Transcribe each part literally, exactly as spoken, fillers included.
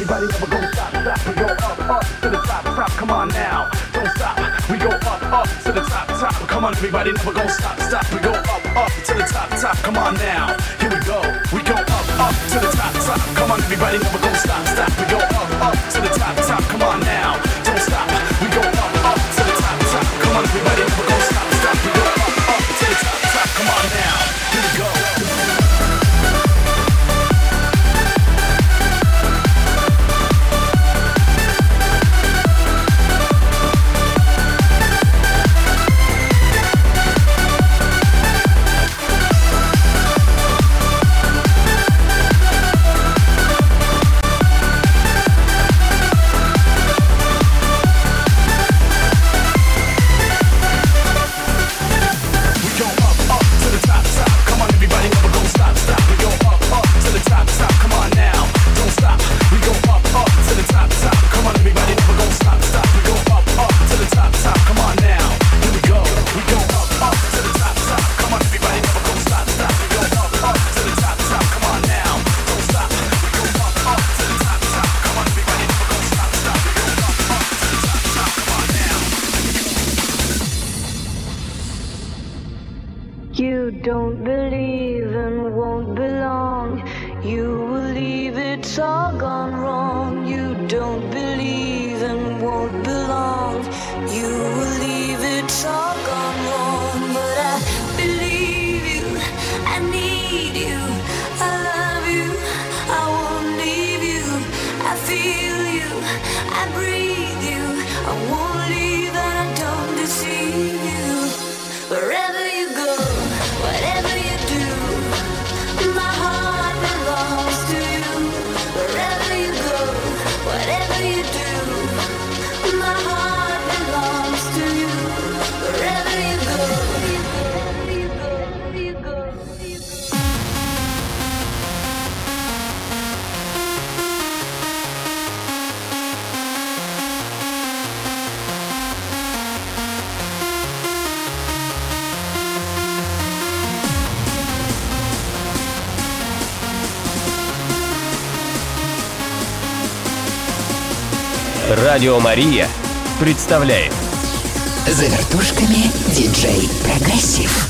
everybody never gonna stop, stop. We go up, up to the top, top. Come on now, don't stop. We go up, up to the top, top. Come on, everybody never gonna stop, stop. We go up, up to the top, top. Come on now, here we go. We go up, up to the top, top. Come on, everybody never gonna stop, stop. We go up, up to the top, top. Come on now, don't stop. We go up, up to the top, top. Come on, everybody never gonna stop, stop. We go up, up to the top, top. Come on now, here we go. You don't believe and won't belong. You will leave, it's all gone wrong. You don't believe and won't belong. You will leave, it's all gone wrong. But I believe you, I need you, I love you, I won't leave you. I feel you, I breathe you, I won't leave and I don't deceive you. Wherever you go, whatever you do, my heart belongs to you. Wherever you go, whatever you do, my heart belongs to you. Wherever you go, wherever you go, you go, you go. Радио Мария представляет За вертушками диджей Прогрессив.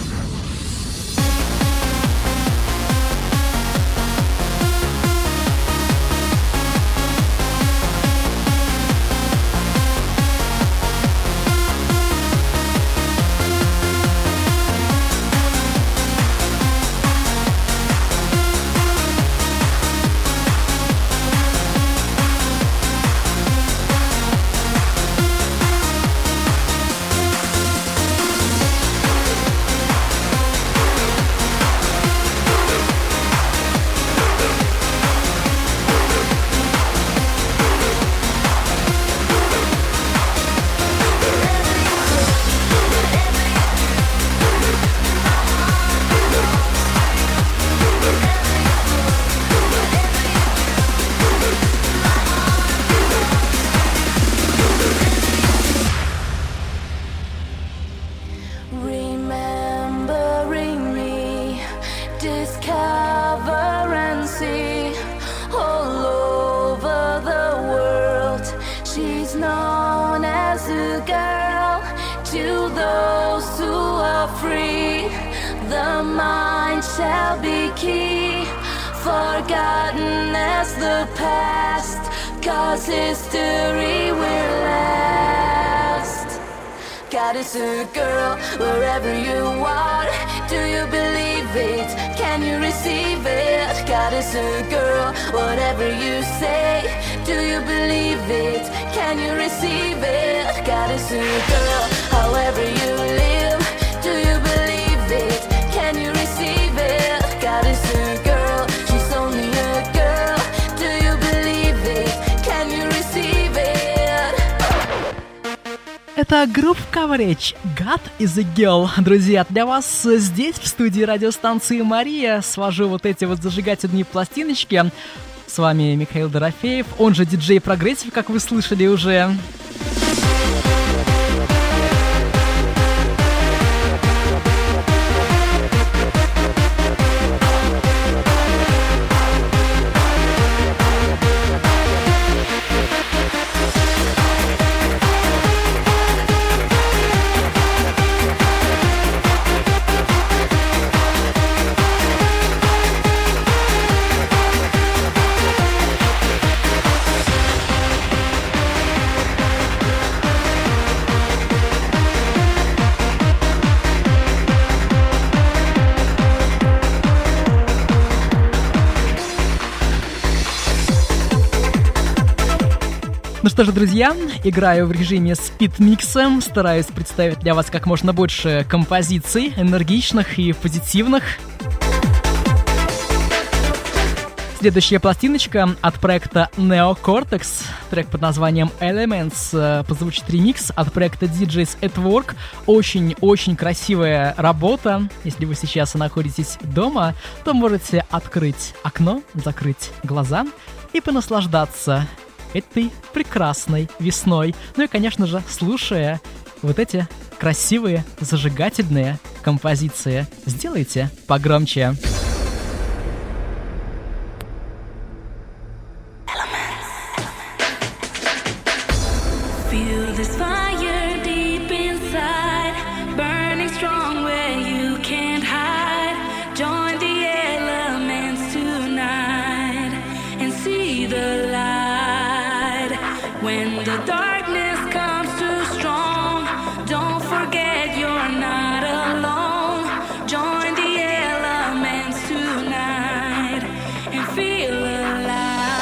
Remembering me, discover and see all over the world. She's known as a girl to those who are free. The mind shall be key, forgotten as the past, 'cause history will last. God is a girl, wherever you are, do you believe it? Can you receive it? God is a girl, whatever you say, do you believe it? Can you receive it? God is a girl, however you live, do you believe it? Can you receive it? God is a girl, she's only a girl, do you believe it? Can you receive it? Это группа Coverage God is a Girl. Друзья, для вас здесь, в студии радиостанции Мария, свожу вот эти вот зажигательные пластиночки. С вами Михаил Дорофеев, он же диджей Прогрессив, как вы слышали уже. Ну что же, друзья, играю в режиме спид-микса, стараюсь представить для вас как можно больше композиций, энергичных и позитивных. Следующая пластиночка от проекта Neocortex, трек под названием Elements, позвучит ремикс от проекта ди джейс at Work. Очень-очень красивая работа. Если вы сейчас находитесь дома, то можете открыть окно, закрыть глаза и понаслаждаться этой прекрасной весной. Ну и, конечно же, слушая вот эти красивые, зажигательные композиции. Сделайте погромче. Feel this fire deep inside, burning strong where you can't hide. Join the elements tonight and see the light. When the darkness comes too strong, don't forget you're not alone. Join the elements tonight and feel alive.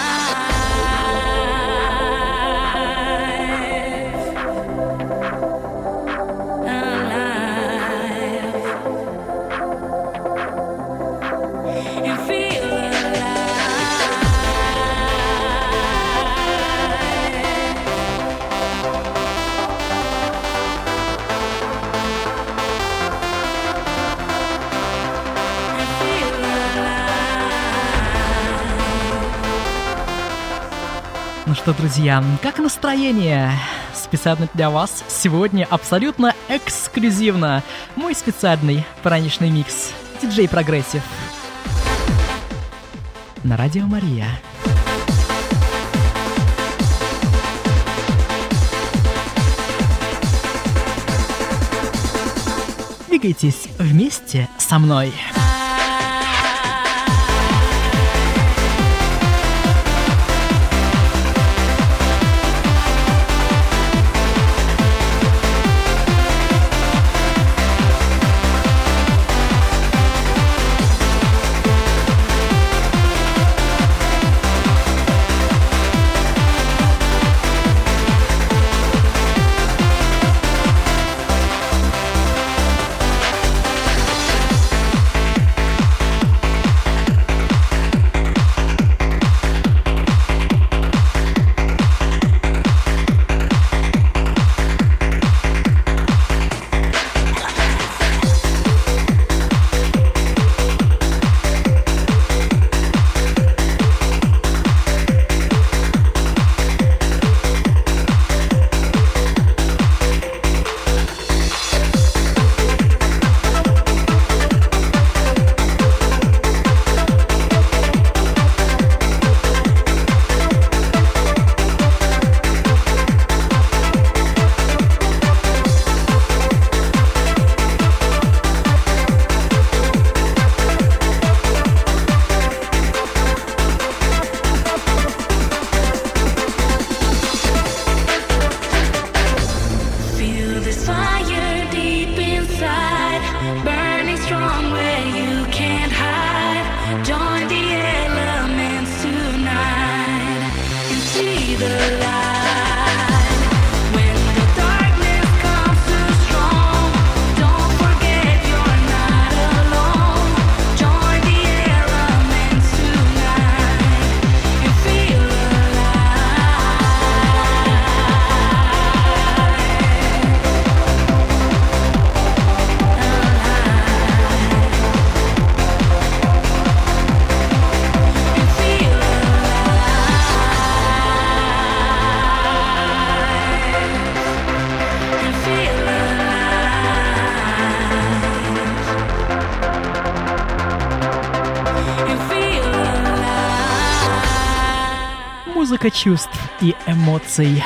Ну что, друзья, как настроение? Специально для вас сегодня абсолютно эксклюзивно мой специальный праздничный микс диджей Прогрессив на Радио Мария. Двигайтесь вместе со мной. Музыка чувств и эмоций.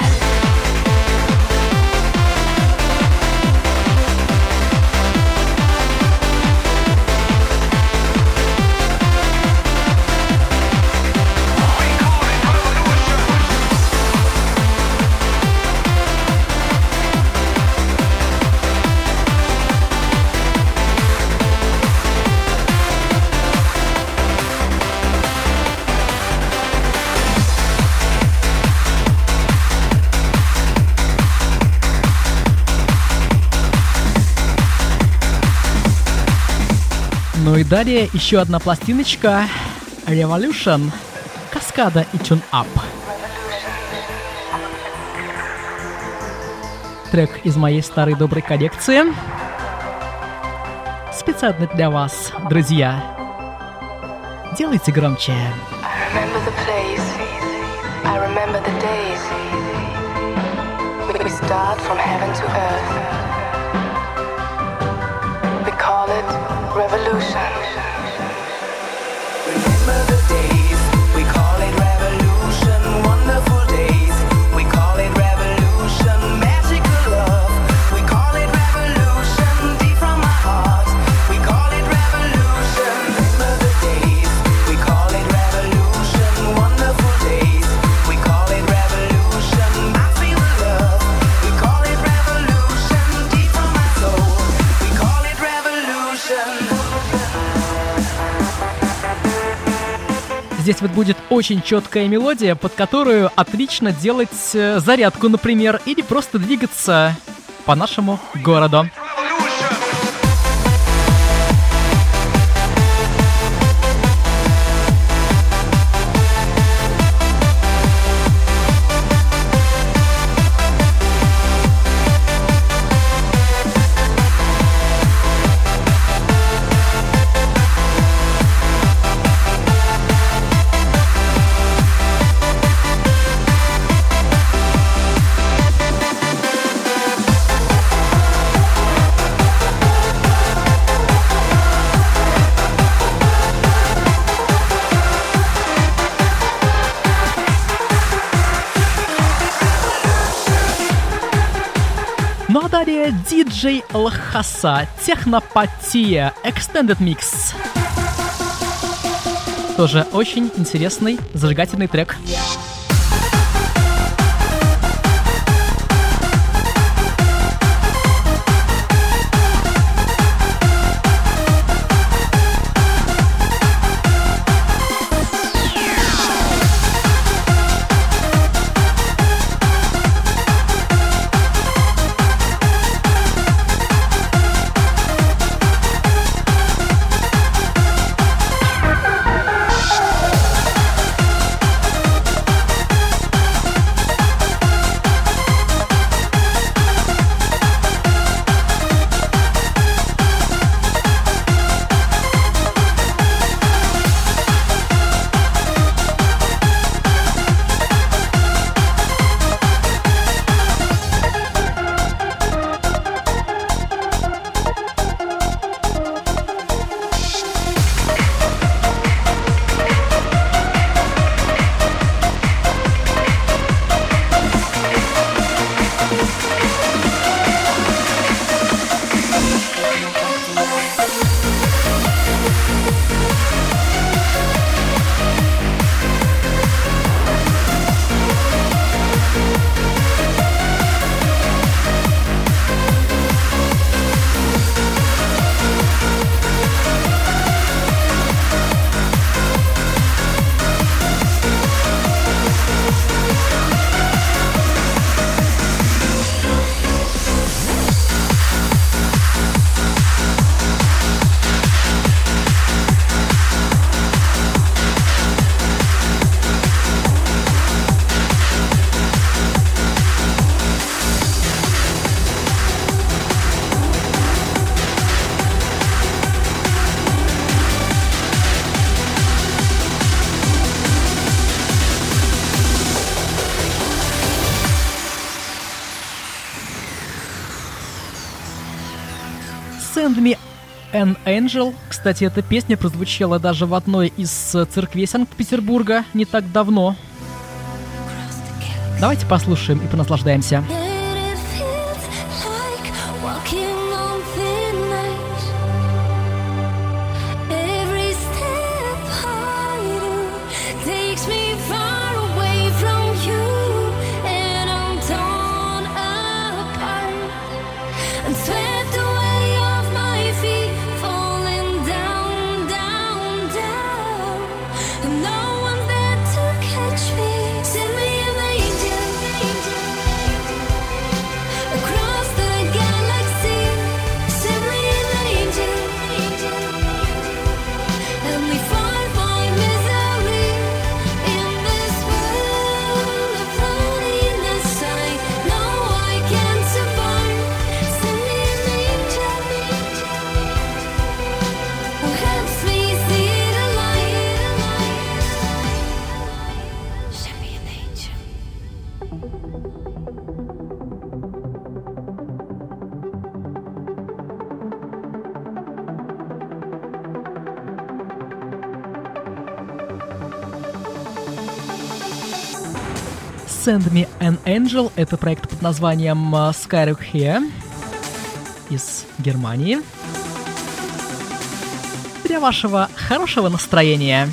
и далее еще одна пластиночка Revolution, Каскада и Tune Up. Трек из моей старой доброй коллекции. Специально для вас, друзья. Делайте громче. I remember the days we start from heaven to earth. We call it revolution. Remember the days, we call it revolution. Wonderful days, we call it revolution. Magical love, we call it revolution. Deep from my heart, we call it revolution. Remember the days, we call it revolution. Wonderful days. Здесь вот будет очень четкая мелодия, под которую отлично делать зарядку, например, или просто двигаться по нашему городу. Ну а далее диджей Лхаса, Технопатия, Extended Mix. Тоже очень интересный, зажигательный трек. Send Me an Angel. Кстати, эта песня прозвучала даже в одной из церквей Санкт-Петербурга не так давно. Давайте послушаем и понаслаждаемся. No one's there to catch me. Send me an angel. Send Me an Angel. Это проект под названием Skyrock Here из Германии. Для вашего хорошего настроения.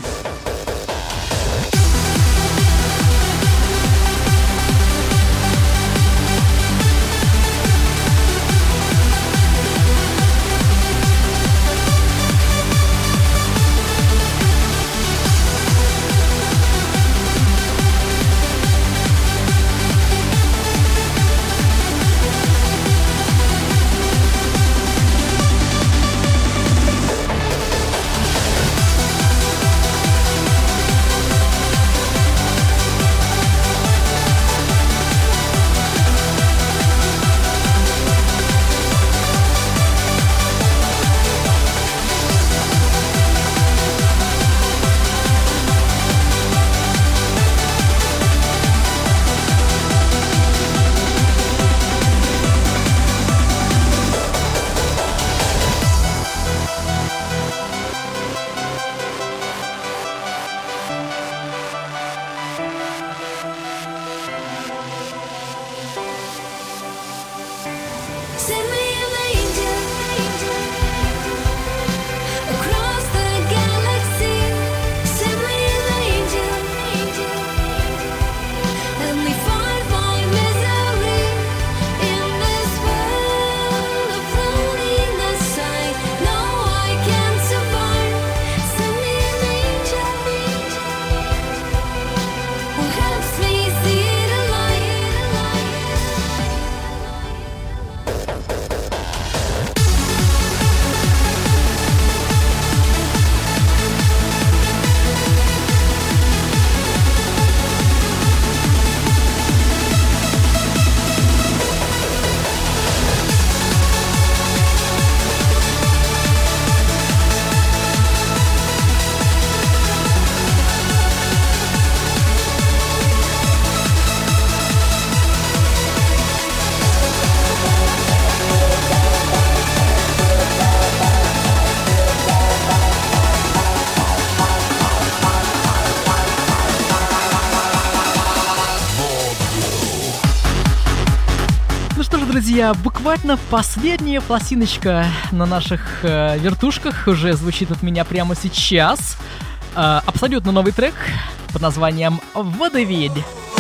Друзья, буквально последняя пластиночка на наших э, вертушках уже звучит от меня прямо сейчас. Э, абсолютно новый трек под названием «Водовид».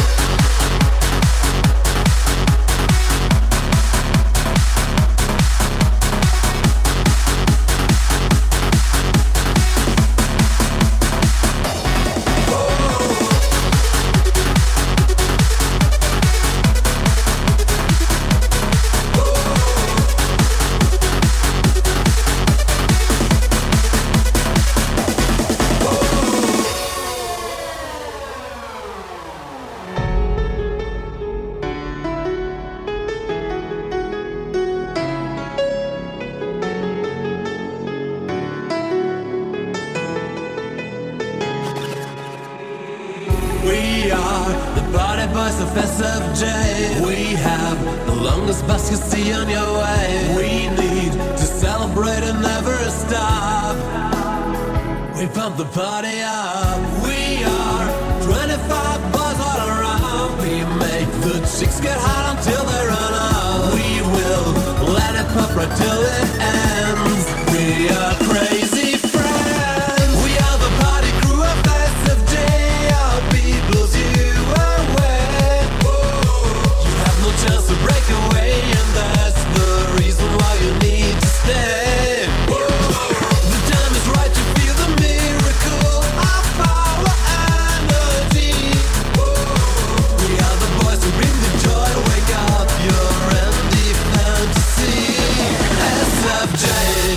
We are the party boys of S F J. We have the longest bus you see on your way. We need to celebrate and never stop. We pump the party up. We are twenty-five boys all around. We make the chicks get hot until they run out. We will let it pop right till it ends. We are crazy friends. We are the party crew of S F J. Our beat blows you away. You have no chance to break away, and that's the reason why you need to stay. The time is right to feel the miracle of power energy. We are the boys who bring the joy. Wake up your empty fantasy. S F J.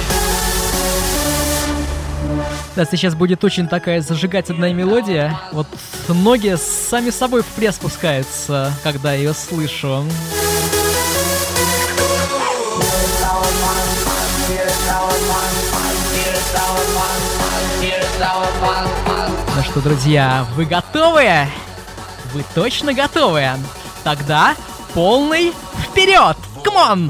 Да, сейчас будет очень такая зажигательная мелодия. Вот ноги сами собой в пресс спускаются, когда я ее слышу. Ну что, друзья, вы готовы? Вы точно готовы? Тогда полный вперед! Come on!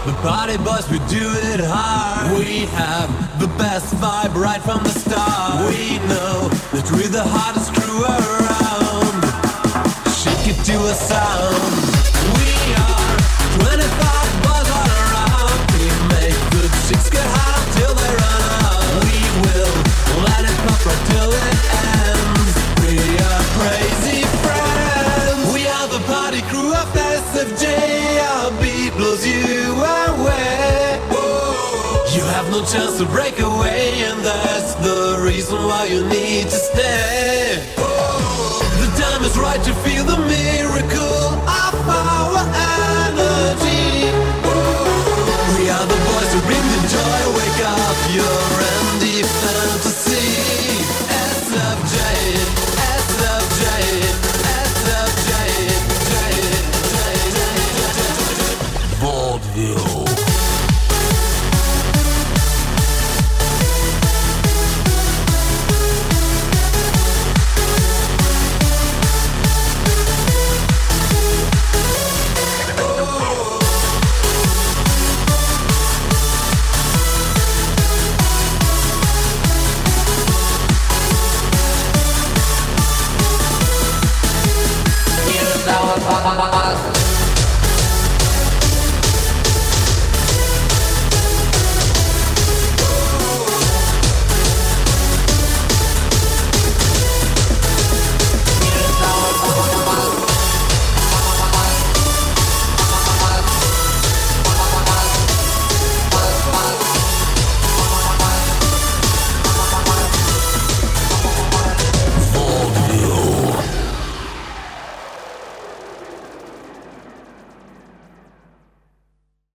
The party boys, we do it hard. We have the best vibe right from the start. We know that we're the hottest crew around. Shake it to a sound. We are twenty-five boys all around. We make the chicks get hot until they run out. We will let it pop right till it ends. We are crazy friends. We are the party crew of S F J. Our beat blows you away. You have no chance to break away, and that's the reason why you need to stay. The time is right to feel the miracle of our energy. We are the boys who bring the joy. Wake up your empty fantasy. S F J, S F J, S F J, J, J, J, J, Vaudeville. Here's our boss.